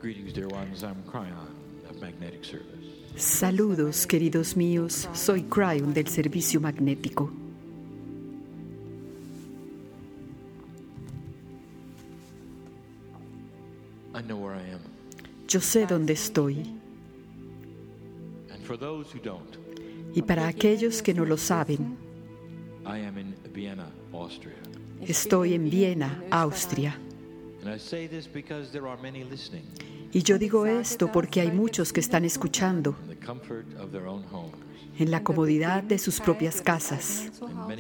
Saludos, queridos míos. Soy Cryon del Servicio Magnético. Yo sé dónde estoy. Y para aquellos que no lo saben, estoy en Viena, Austria. Y yo digo esto porque hay muchos que están escuchando en la comodidad de sus propias casas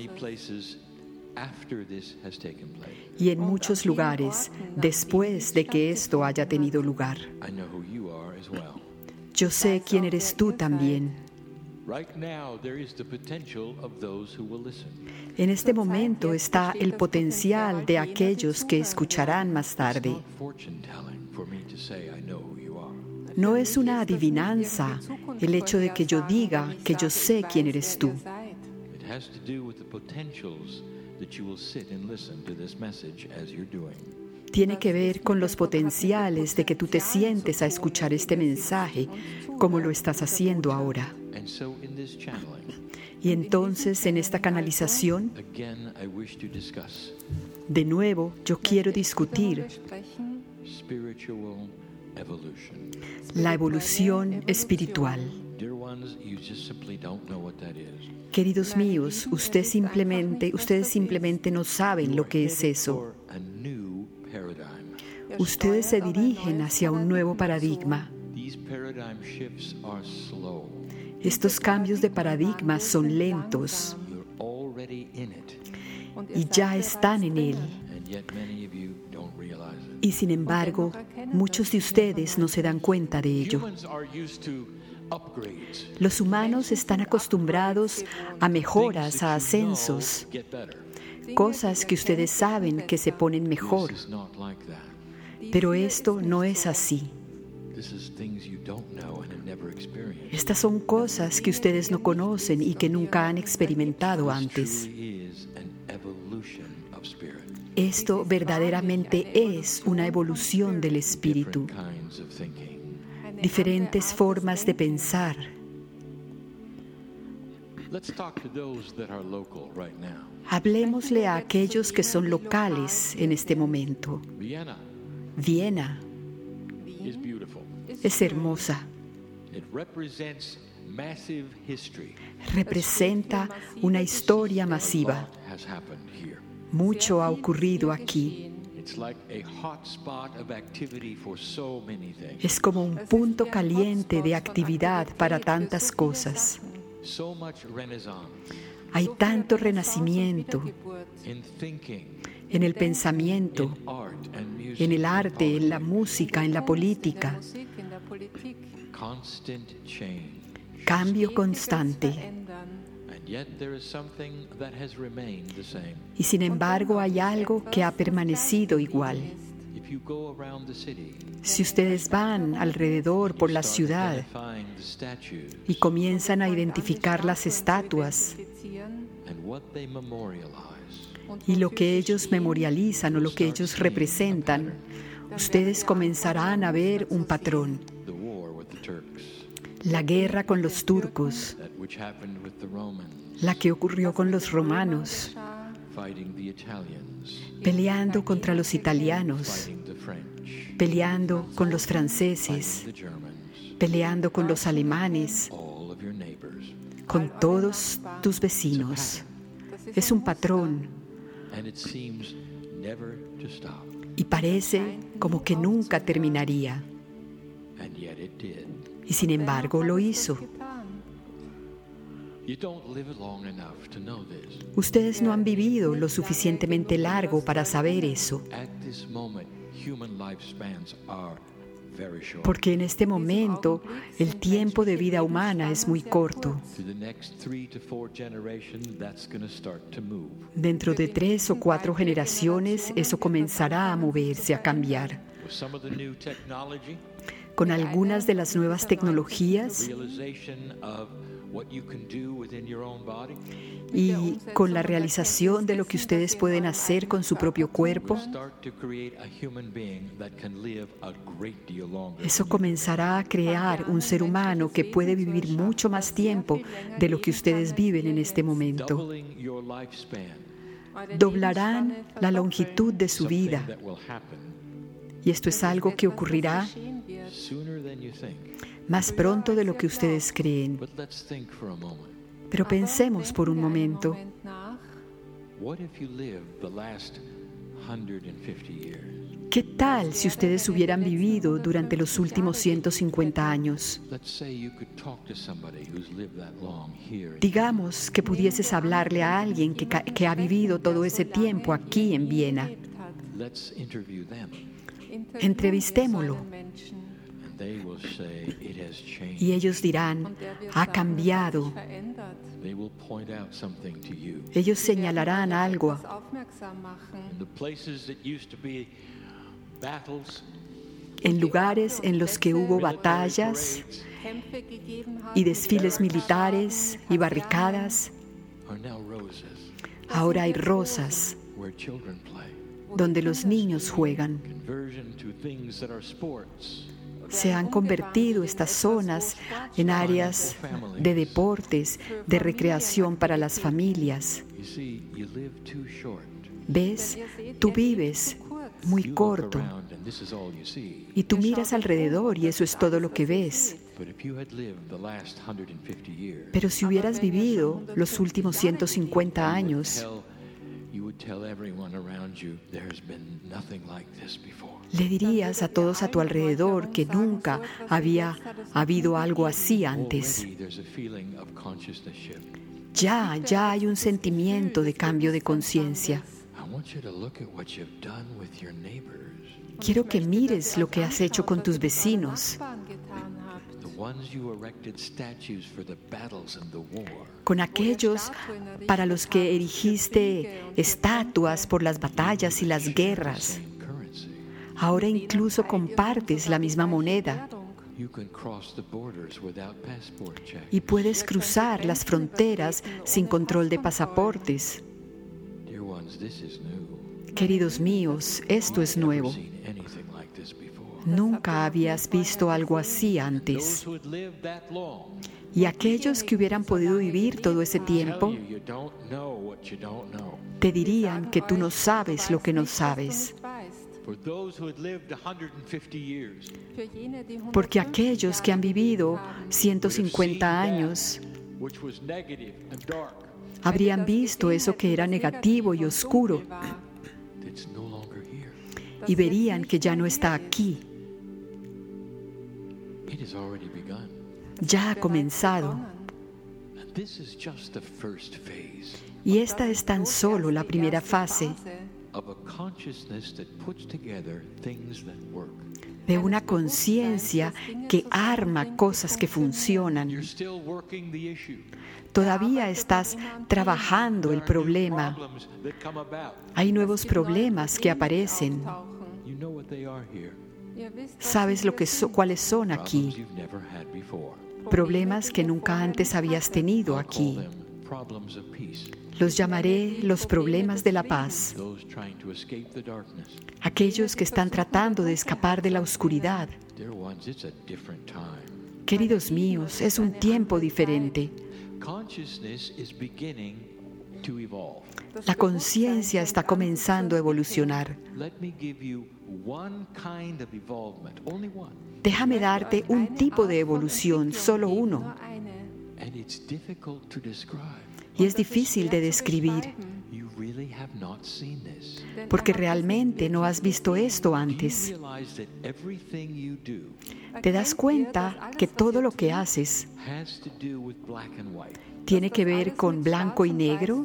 y en muchos lugares después de que esto haya tenido lugar. Yo sé quién eres tú también. En este momento está el potencial de aquellos que escucharán más tarde. No es una adivinanza el hecho de que yo diga que yo sé quién eres tú. Tiene que ver con los potenciales de que tú te sientes a escuchar este mensaje como lo estás haciendo ahora. Y entonces en esta canalización, de nuevo, yo quiero discutir la evolución espiritual. Queridos míos, ustedes simplemente no saben lo que es eso. Ustedes se dirigen hacia un nuevo paradigma. Estos cambios de paradigma son lentos y ya están en él. Y sin embargo, muchos de ustedes no se dan cuenta de ello. Los humanos están acostumbrados a mejoras, a ascensos, cosas que ustedes saben que se ponen mejor. Pero esto no es así. Estas son cosas que ustedes no conocen y que nunca han experimentado antes. Esto verdaderamente es una evolución del espíritu. Diferentes formas de pensar. Hablemosle a aquellos que son locales en este momento. Viena es hermosa. Representa una historia masiva. Mucho ha ocurrido aquí. Es como un punto caliente de actividad para tantas cosas. Hay tanto renacimiento en el pensamiento, en el arte, en la música, en la política. Cambio constante. Y sin embargo hay algo que ha permanecido igual. Si ustedes van alrededor por la ciudad y comienzan a identificar las estatuas y lo que ellos memorializan o lo que ellos representan, ustedes comenzarán a ver un patrón. La guerra con los turcos, la que ocurrió con los romanos, peleando contra los italianos, peleando con los franceses, peleando con los alemanes, con todos tus vecinos. Es un patrón y parece como que nunca terminaría. Y sin embargo lo hizo. Ustedes no han vivido lo suficientemente largo para saber eso. Porque en este momento el tiempo de vida humana es muy corto. Dentro de 3 o 4 generaciones eso comenzará a moverse, a cambiar. con algunas de las nuevas tecnologías y con la realización de lo que ustedes pueden hacer con su propio cuerpo, eso comenzará a crear un ser humano que puede vivir mucho más tiempo de lo que ustedes viven en este momento. Doblarán la longitud de su vida. Y esto es algo que ocurrirá más pronto de lo que ustedes creen. Pero pensemos por un momento. ¿Qué tal si ustedes hubieran vivido durante los últimos 150 años? Digamos que pudieses hablarle a alguien que ha vivido todo ese tiempo aquí en Viena. Entrevistémoslo. Y ellos dirán, ha cambiado. Ellos señalarán algo. En lugares en los que hubo batallas y desfiles militares y barricadas, ahora hay rosas donde los niños juegan. Se han convertido estas zonas en áreas de deportes, de recreación para las familias. ¿Ves? Tú vives muy corto y tú miras alrededor y eso es todo lo que ves. Pero si hubieras vivido los últimos 150 años, le dirías a todos a tu alrededor que nunca había habido algo así antes. Ya hay un sentimiento de cambio de conciencia. Quiero que mires lo que has hecho con tus vecinos, con aquellos para los que erigiste estatuas por las batallas y las guerras. Ahora incluso compartes la misma moneda y puedes cruzar las fronteras sin control de pasaportes. Queridos míos, esto es nuevo. Nunca habías visto algo así antes. Y aquellos que hubieran podido vivir todo ese tiempo te dirían que tú no sabes lo que no sabes. Porque aquellos que han vivido 150 años habrían visto eso que era negativo y oscuro y verían que ya no está aquí. Ya ha comenzado. Y esta es tan solo la primera fase de una conciencia que arma cosas que funcionan. Todavía estás trabajando el problema. Hay nuevos problemas que aparecen. Sabes cuáles son aquí. Problemas que nunca antes habías tenido aquí. Los llamaré los problemas de la paz. Aquellos que están tratando de escapar de la oscuridad. Queridos míos, es un tiempo diferente. La conciencia está comenzando a evolucionar. Déjame darte un tipo de evolución, solo uno. Y es difícil de describir, porque realmente no has visto esto antes. Te das cuenta que todo lo que haces tiene que ver con blanco y negro.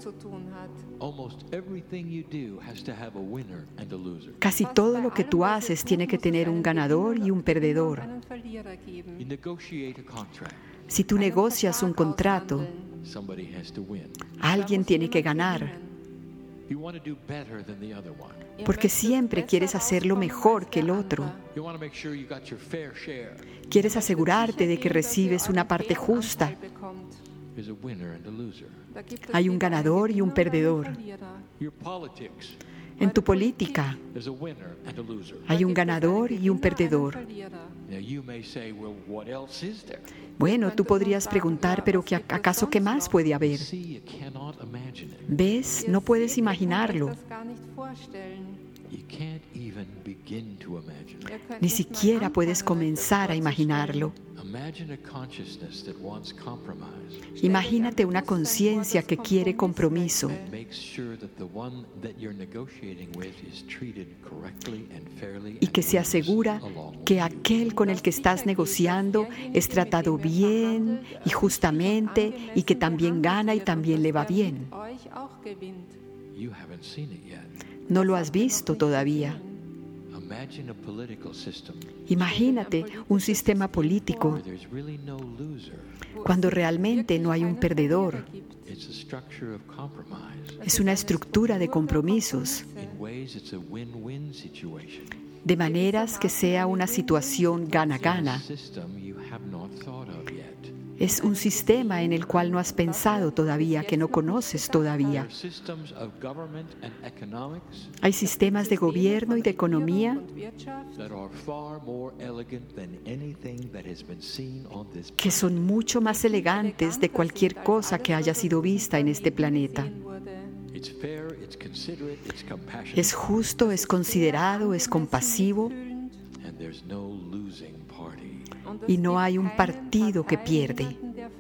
Casi todo lo que tú haces tiene que tener un ganador y un perdedor. Si tú negocias un contrato, alguien tiene que ganar. porque siempre quieres hacerlo mejor que el otro. Quieres asegurarte de que recibes una parte justa. Hay un ganador y un perdedor. En tu política hay un ganador y un perdedor. Bueno, tú podrías preguntar, pero ¿acaso qué más puede haber? ¿Ves? No puedes imaginarlo. Ni siquiera puedes comenzar a imaginarlo. Imagínate una conciencia que quiere compromiso y que se asegura que aquel con el que estás negociando es tratado bien y justamente y que también gana y también le va bien. No lo has visto todavía. Imagínate un sistema político cuando realmente no hay un perdedor. Es una estructura de compromisos, de maneras que sea una situación gana-gana. Es un sistema en el cual no has pensado todavía, que no conoces todavía. Hay sistemas de gobierno y de economía que son mucho más elegantes de cualquier cosa que haya sido vista en este planeta. Es justo, es considerado, es compasivo. Y no hay un partido que pierde.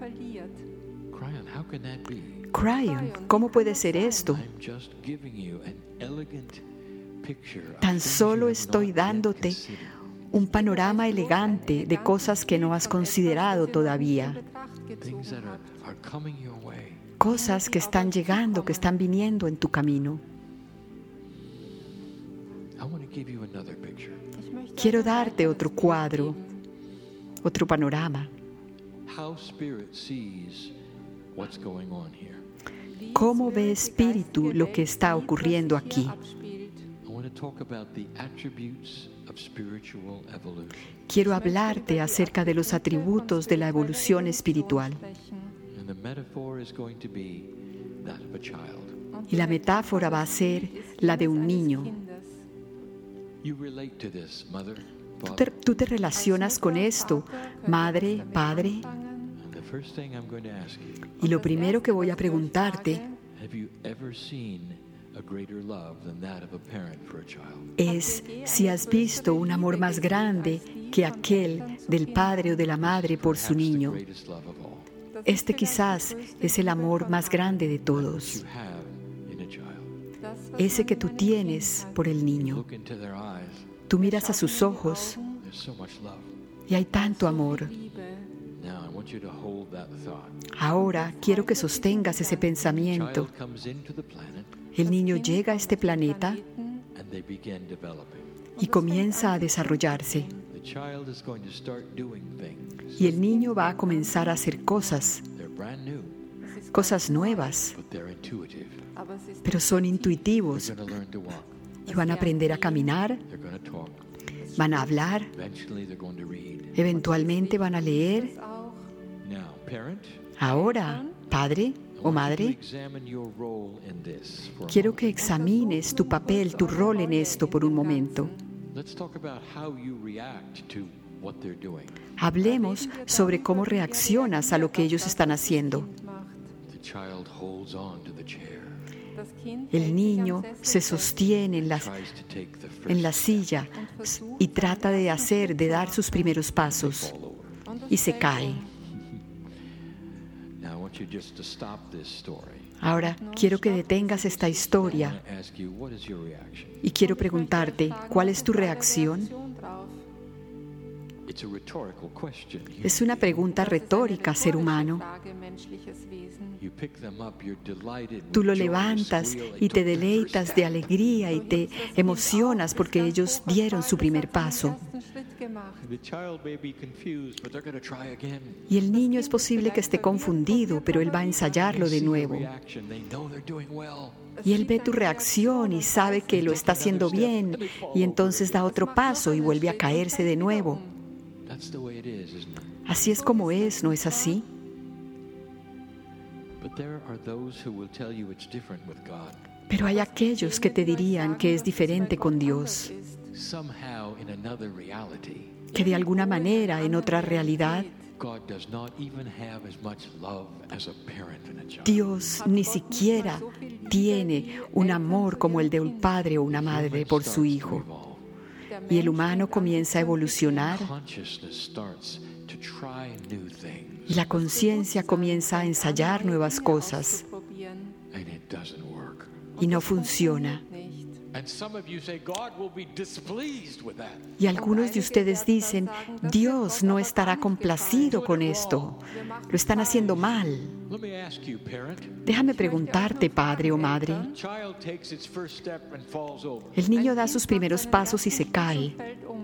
Cryon, ¿cómo puede ser esto? Tan solo estoy dándote un panorama elegante de cosas que no has considerado todavía. Cosas que están llegando, que están viniendo en tu camino. Quiero darte otro cuadro, otro panorama. ¿Cómo ve Espíritu lo que está ocurriendo aquí? Quiero hablarte acerca de los atributos de la evolución espiritual. Y la metáfora va a ser la de un niño. Tú te relacionas con esto, madre, padre. Y lo primero que voy a preguntarte es si has visto un amor más grande que aquel del padre o de la madre por su niño. Este quizás es el amor más grande de todos. Ese que tú tienes por el niño. Tú miras a sus ojos y hay tanto amor. Ahora quiero que sostengas ese pensamiento. El niño llega a este planeta y comienza a desarrollarse. Y el niño va a comenzar a hacer cosas nuevas, pero son intuitivos. Y van a aprender a caminar, van a hablar, eventualmente van a leer. Ahora, padre o madre, quiero que examines tu papel, tu rol en esto por un momento. Hablemos sobre cómo reaccionas a lo que ellos están haciendo. El niño se sostiene en la silla y trata de dar sus primeros pasos y se cae. Ahora quiero que detengas esta historia y quiero preguntarte, ¿cuál es tu reacción? Es una pregunta retórica, ser humano. Tú lo levantas y te deleitas de alegría y te emocionas porque ellos dieron su primer paso. Y el niño es posible que esté confundido, pero él va a ensayarlo de nuevo. Y él ve tu reacción y sabe que lo está haciendo bien, y entonces da otro paso y vuelve a caerse de nuevo. Así es como es, ¿no es así? Pero hay aquellos que te dirían que es diferente con Dios, que de alguna manera, en otra realidad, Dios ni siquiera tiene un amor como el de un padre o una madre por su hijo. Y el humano comienza a evolucionar y la conciencia comienza a ensayar nuevas cosas y no funciona. Y algunos de ustedes dicen, Dios no estará complacido con esto, lo están haciendo mal. Déjame preguntarte, padre o madre, el niño da sus primeros pasos y se cae.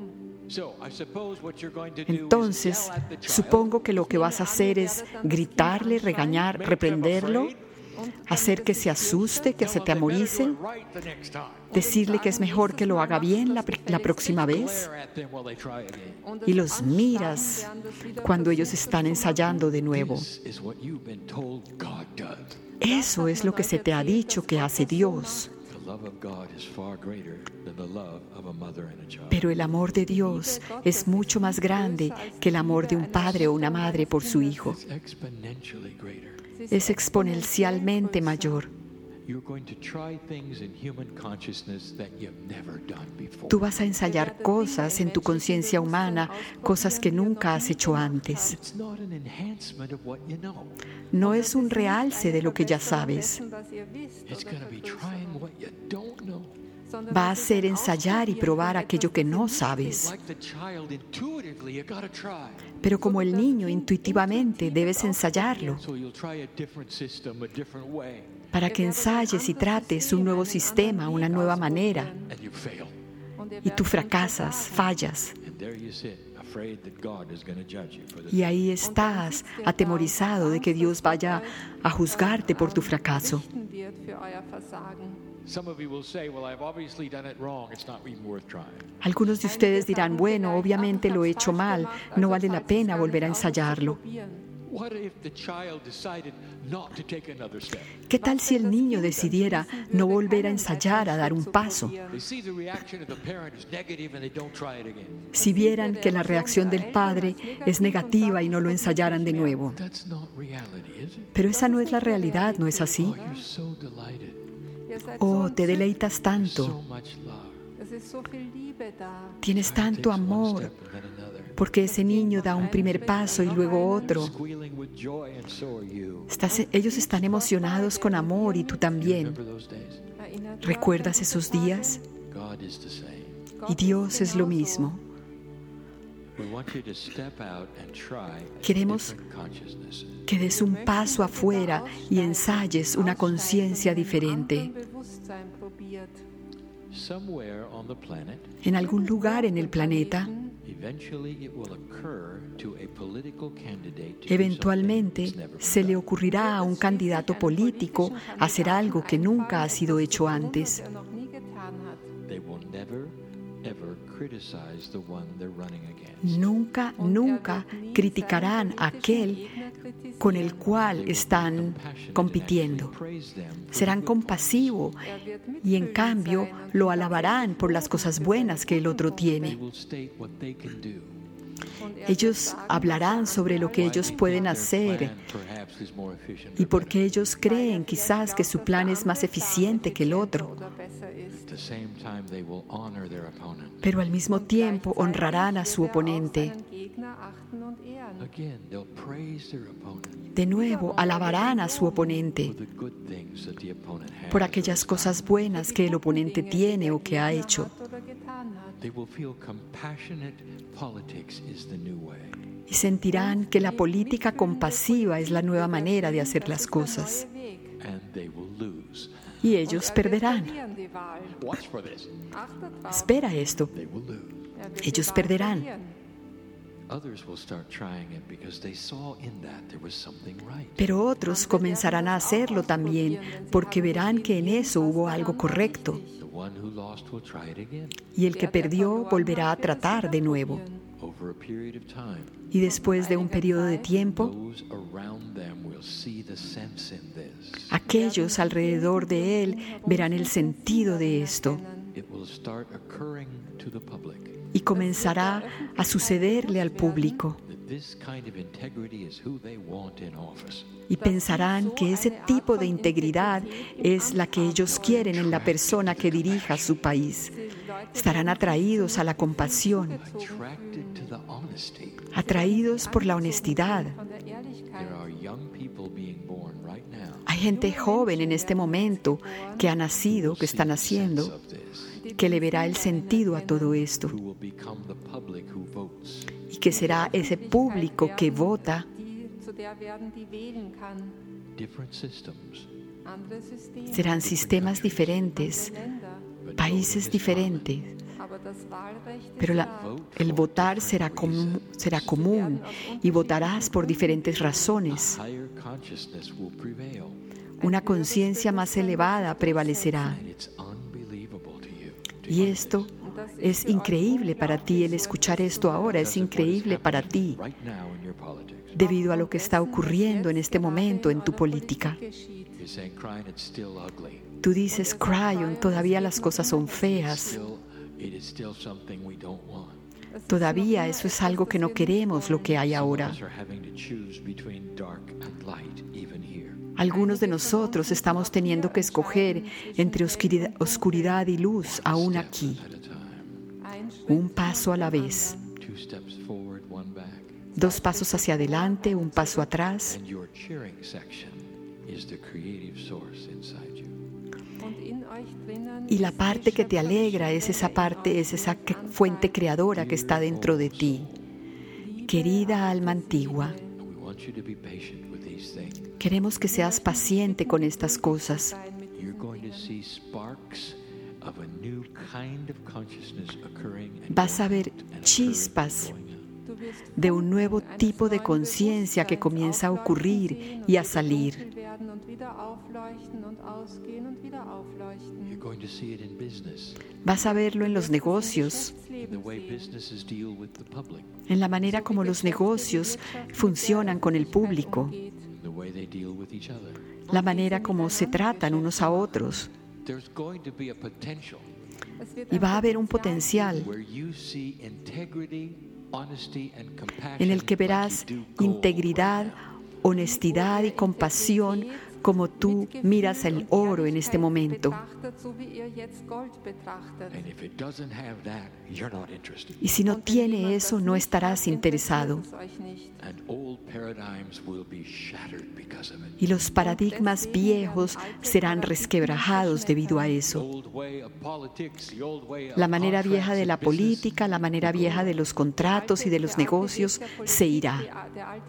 Entonces, supongo que lo que vas a hacer es gritarle, regañar, reprenderlo, hacer que se asuste, que se atemorice, decirle que es mejor que lo haga bien la próxima vez. Y los miras cuando ellos están ensayando de nuevo. Eso es lo que se te ha dicho que hace Dios. Pero el amor de Dios es mucho más grande que el amor de un padre o una madre por su hijo. Es exponencialmente mayor. Tú vas a ensayar cosas en tu conciencia humana, cosas que nunca has hecho antes. No es un realce de lo que ya sabes. Va a ser ensayar y probar aquello que no sabes. Pero como el niño, intuitivamente debes ensayarlo para que ensayes y trates un nuevo sistema, una nueva manera. Y tú fracasas, fallas. Y ahí estás, atemorizado de que Dios vaya a juzgarte por tu fracaso. Algunos de ustedes dirán, bueno, obviamente lo he hecho mal, no vale la pena volver a ensayarlo. ¿Qué tal si el niño decidiera no volver a ensayar, a dar un paso? Si vieran que la reacción del padre es negativa y no lo ensayaran de nuevo. Pero esa no es la realidad, ¿no es así? Oh, te deleitas tanto. Tienes tanto amor, porque ese niño da un primer paso y luego otro. Ellos están emocionados con amor y tú también. ¿Recuerdas esos días? Y Dios es lo mismo. Queremos que des un paso afuera y ensayes una conciencia diferente. En algún lugar en el planeta, eventualmente se le ocurrirá a un candidato político hacer algo que nunca ha sido hecho antes. Nunca, nunca criticarán a aquel con el cual están compitiendo. Serán compasivos y en cambio lo alabarán por las cosas buenas que el otro tiene. Ellos hablarán sobre lo que ellos pueden hacer y porque ellos creen quizás que su plan es más eficiente que el otro. Pero al mismo tiempo honrarán a su oponente. De nuevo, alabarán a su oponente por aquellas cosas buenas que el oponente tiene o que ha hecho. Y sentirán que la política compasiva es la nueva manera de hacer las cosas. Y ellos perderán. Espera esto. Ellos perderán. Pero otros comenzarán a hacerlo también porque verán que en eso hubo algo correcto. Y el que perdió volverá a tratar de nuevo. Y después de un periodo de tiempo, aquellos alrededor de él verán el sentido de esto. Y comenzará a sucederle al público. Y pensarán que ese tipo de integridad es la que ellos quieren en la persona que dirija su país. Estarán atraídos a la compasión, atraídos por la honestidad. Hay gente joven en este momento que ha nacido, que está naciendo, que le verá el sentido a todo esto y que será ese público que vota. Serán sistemas diferentes, países diferentes, pero el votar será común y votarás por diferentes razones. Una conciencia más elevada prevalecerá. Y esto es increíble para ti, el escuchar esto ahora es increíble para ti, debido a lo que está ocurriendo en este momento en tu política. Tú dices, Cryon, todavía las cosas son feas. Todavía eso es algo que no queremos, lo que hay ahora. Algunos de nosotros estamos teniendo que escoger entre oscuridad y luz, aún aquí. Un paso a la vez. 2 pasos hacia adelante, un paso atrás. Y la parte que te alegra es esa fuente creadora que está dentro de ti. Querida alma antigua, queremos que seas paciente con estas cosas. Vas a ver chispas de un nuevo tipo de conciencia que comienza a ocurrir y a salir. Vas a verlo en los negocios, en la manera como los negocios funcionan con el público, la manera como se tratan unos a otros. Y va a haber un potencial en el que verás integridad, honestidad y compasión como tú miras el oro en este momento. Y si no tiene eso, no estarás interesado. Y los paradigmas viejos serán resquebrajados debido a eso. La manera vieja de la política, la manera vieja de los contratos y de los negocios se irá.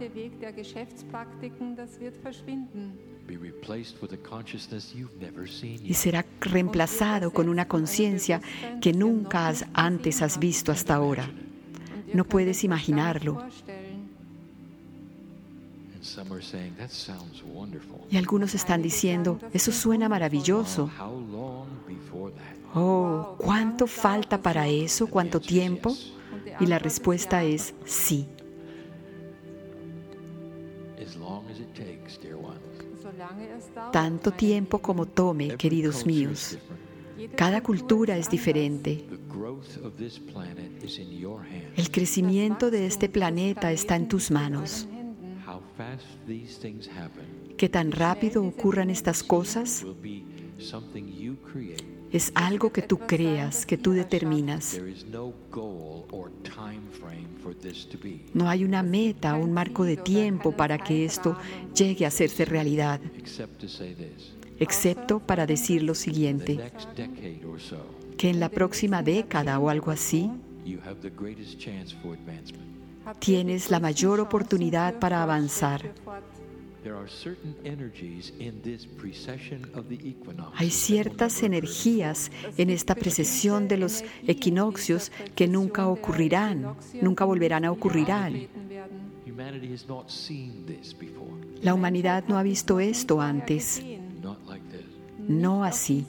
Y será reemplazado con una conciencia que nunca antes has visto hasta ahora. No puedes imaginarlo. Y algunos están diciendo, eso suena maravilloso. Oh, ¿cuánto falta para eso? ¿Cuánto tiempo? Y la respuesta es sí. Tanto tiempo como tome, queridos míos. Cada cultura es diferente. El crecimiento de este planeta está en tus manos. ¿Qué tan rápido ocurran estas cosas? Es algo que tú creas, que tú determinas. No hay una meta, un marco de tiempo para que esto llegue a hacerse realidad, excepto para decir lo siguiente, que en la próxima década o algo así, tienes la mayor oportunidad para avanzar. Hay ciertas energías en esta precesión de los equinoccios que nunca ocurrirán, nunca volverán a ocurrir. La humanidad no ha visto esto antes, no así.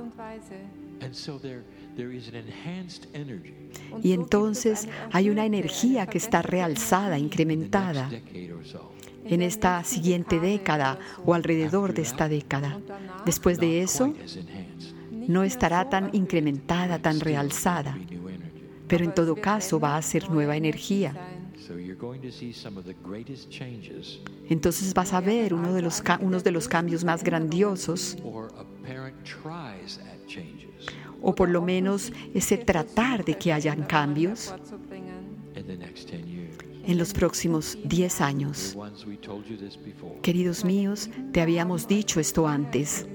Y entonces hay una energía que está realzada, incrementada en esta siguiente década o alrededor de esta década. Después de eso, no estará tan incrementada, tan realzada, pero en todo caso va a ser nueva energía. Entonces vas a ver unos de los cambios más grandiosos, o por lo menos ese tratar de que hayan cambios en los próximos 10 años. Queridos míos, te habíamos dicho esto antes.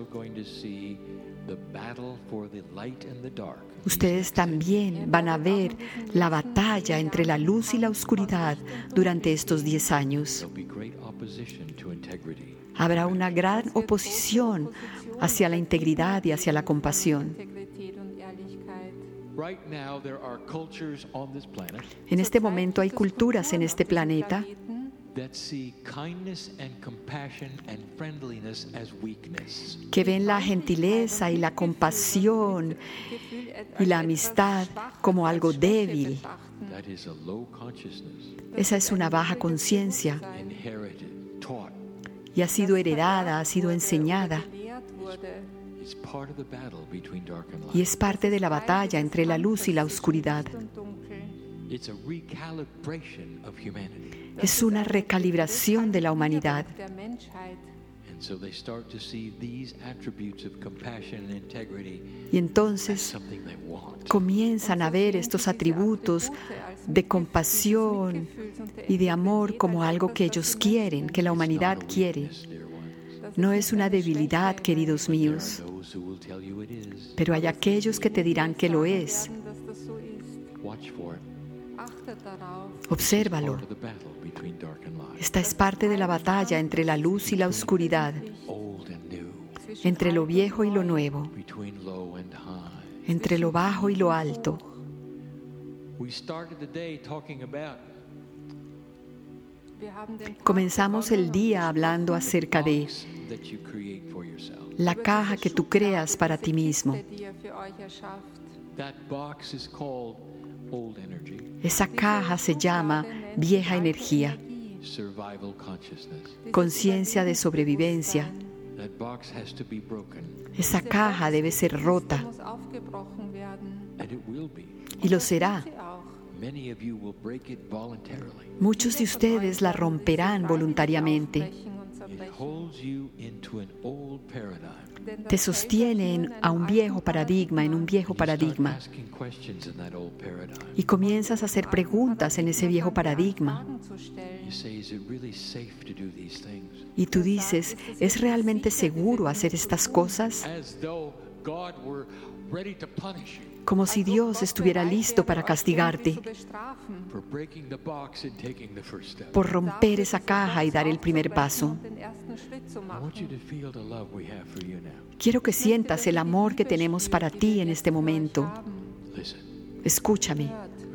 Ustedes también van a ver la batalla entre la luz y la oscuridad durante estos 10 años. Habrá una gran oposición hacia la integridad y hacia la compasión. En este momento hay culturas en este planeta que ven la gentileza y la compasión y la amistad como algo débil. Esa es una baja conciencia y ha sido heredada, ha sido enseñada. Y es parte de la batalla entre la luz y la oscuridad. Es una recalibración de la humanidad. Y entonces comienzan a ver estos atributos de compasión y de amor como algo que ellos quieren, que la humanidad quiere. No es una debilidad, queridos míos, pero hay aquellos que te dirán que lo es. Obsérvalo. Esta es parte de la batalla entre la luz y la oscuridad, entre lo viejo y lo nuevo, entre lo bajo y lo alto. Comenzamos el día hablando acerca de la caja que tú creas para ti mismo. Esa caja se llama vieja energía, conciencia de sobrevivencia. Esa caja debe ser rota y lo será. Muchos de ustedes la romperán voluntariamente. Te sostienen a un viejo paradigma, en un viejo paradigma. Y comienzas a hacer preguntas en ese viejo paradigma. Y tú dices, ¿es realmente seguro hacer estas cosas? Como si Dios estuviera listo para castigarte por romper esa caja y dar el primer paso. Quiero que sientas el amor que tenemos para ti en este momento. Escúchame.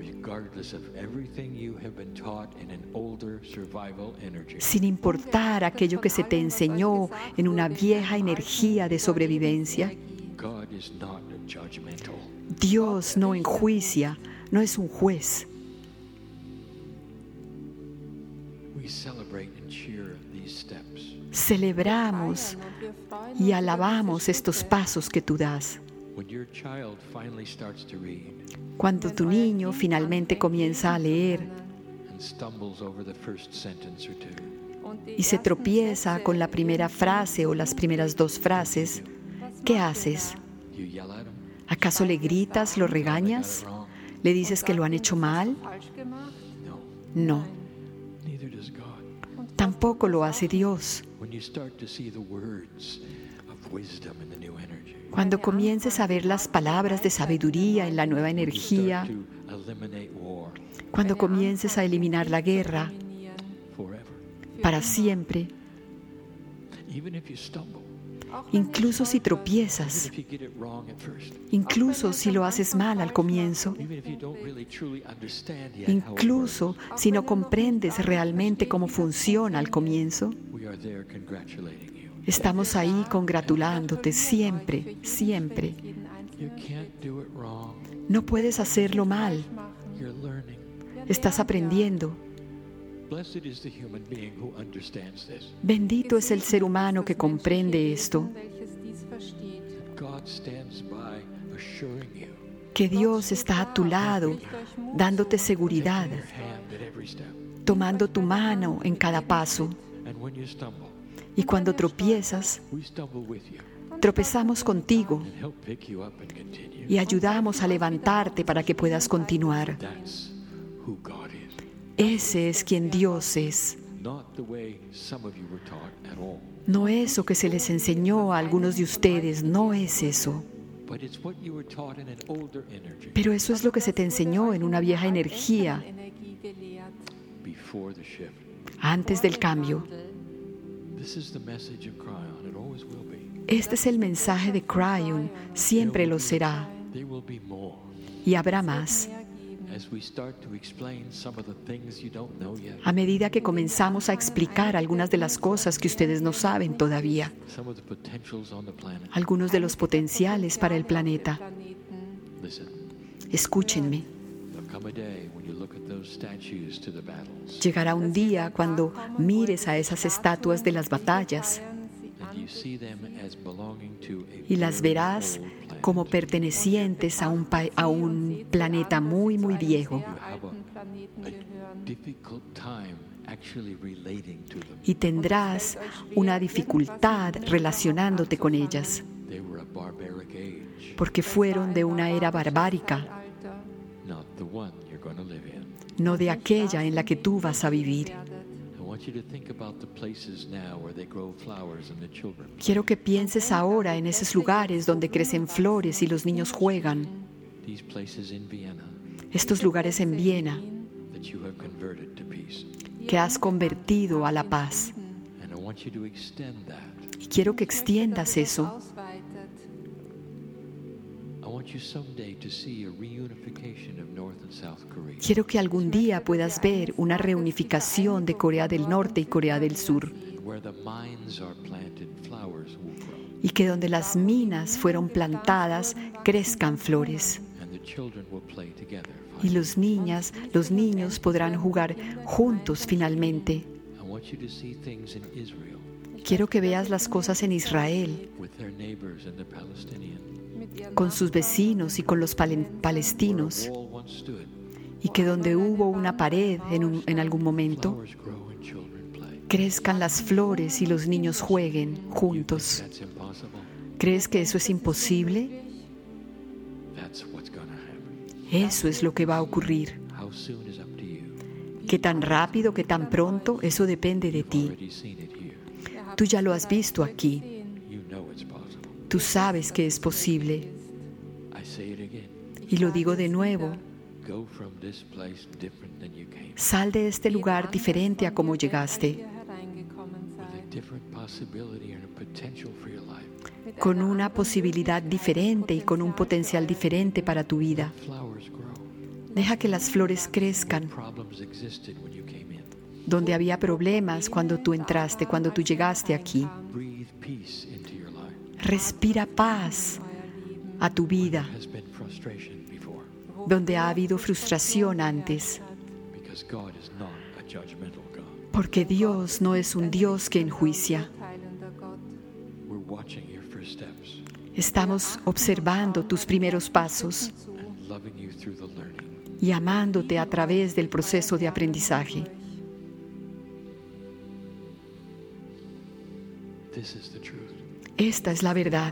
Sin importar aquello que se te enseñó en una vieja energía de sobrevivencia, Dios no enjuicia, no es un juez. Celebramos y alabamos estos pasos que tú das. Cuando tu niño finalmente comienza a leer y se tropieza con la primera frase o las primeras dos frases, ¿qué haces? ¿Acaso le gritas, lo regañas? ¿Le dices que lo han hecho mal? No. Tampoco lo hace Dios. Cuando comiences a ver las palabras de sabiduría en la nueva energía, cuando comiences a eliminar la guerra para siempre, Incluso si tropiezas, incluso si lo haces mal al comienzo, incluso si no comprendes realmente cómo funciona al comienzo, estamos ahí congratulándote siempre, siempre. No puedes hacerlo mal. Estás aprendiendo. Bendito es el ser humano que comprende esto. Que Dios está a tu lado, dándote seguridad, tomando tu mano en cada paso. Y cuando tropiezas, tropezamos contigo y ayudamos a levantarte para que puedas continuar. Ese es quien Dios es. No eso que se les enseñó a algunos de ustedes, no es eso. Pero eso es lo que se te enseñó en una vieja energía antes del cambio. Este es el mensaje de Cryon, siempre lo será. Y habrá más. A medida que comenzamos a explicar algunas de las cosas que ustedes no saben todavía, algunos de los potenciales para el planeta. Escúchenme. Llegará un día cuando mires a esas estatuas de las batallas y las verás como pertenecientes a un planeta muy, muy viejo. Y tendrás una dificultad relacionándote con ellas, porque fueron de una era barbárica, no de aquella en la que tú vas a vivir. Quiero que pienses ahora en esos lugares donde crecen flores y los niños juegan. Estos lugares en Viena que has convertido a la paz. Y quiero que extiendas eso. Quiero que algún día puedas ver una reunificación de Corea del Norte y Corea del Sur. Y que donde las minas fueron plantadas, crezcan flores. Y los niños podrán jugar juntos finalmente. Quiero que veas las cosas en Israel, con sus vecinos y con los palestinos, y que donde hubo una pared en algún momento, crezcan las flores y los niños jueguen juntos. ¿Crees que eso es imposible? Eso es lo que va a ocurrir. ¿Qué tan rápido, qué tan pronto? Eso depende de ti. Tú ya lo has visto aquí. Tú sabes que es posible. Y lo digo de nuevo. Sal de este lugar diferente a como llegaste, con una posibilidad diferente y con un potencial diferente para tu vida. Deja que las flores crezcan. Donde había problemas cuando tú entraste, cuando tú llegaste aquí. Respira paz a tu vida. Donde ha habido frustración antes. Porque Dios no es un Dios que enjuicia. Estamos observando tus primeros pasos y amándote a través del proceso de aprendizaje. Esta es la verdad.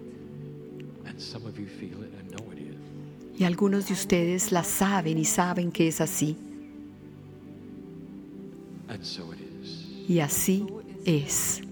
Y algunos de ustedes la saben y saben que es así. Y así es.